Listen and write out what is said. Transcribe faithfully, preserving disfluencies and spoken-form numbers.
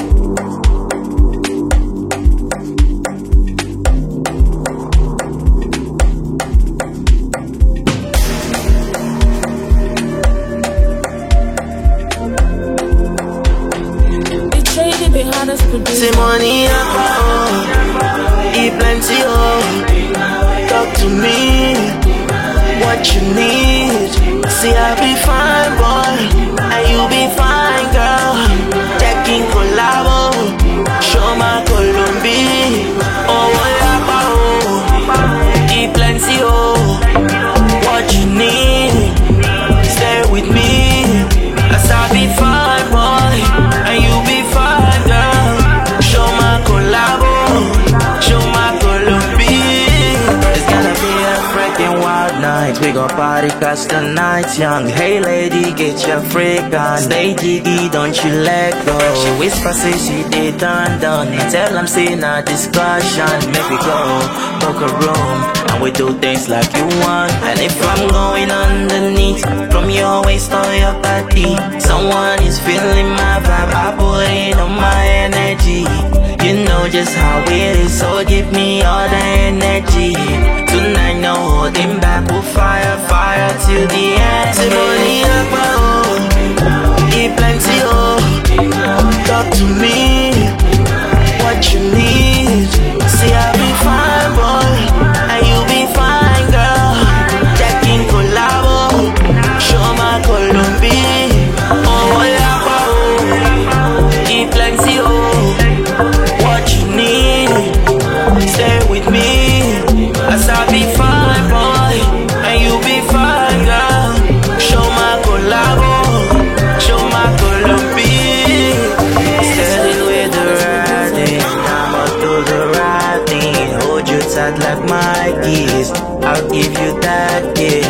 Say money, oh, eat plenty, oh. Talk to me, what you need. See I be fine, boy, and you be fine, girl. Checking collabo, show my Colombia. Oh, yeah, oh, eat plenty, oh. What you need, stay with me. As I be fine, boy, and you be fine, girl. Show my collabo, show my Colombia. It's gonna be a freaking wild night. We gon' party cause the night's young. Hey lady, get your freak on. Stay jiggy, don't you let go. She whisper, say she did done done. Tell them say not discussion. Make we go, book a room, and we do things like you want. And if I'm going underneath, from your waist or your body, someone is feeling my vibe, I put it on my energy. You know just how it is, so give me all the energy. Tonight no holding back, we'll fire, fire till the end. Say money up, oh, eat plenty, oh. Talk to me, what you need. See I be fine, boy, and you be fine, girl. Checking collabo, show my Colombia. Oh, yeah, oh, eat plenty, oh. What you need, stay with me. As I be fine, boy, and you be fine, girl. Show my collabo, show my Colombia. Steady with the riding, I'ma do the right thing. Hold you tight like my keys, I'll give you that gift.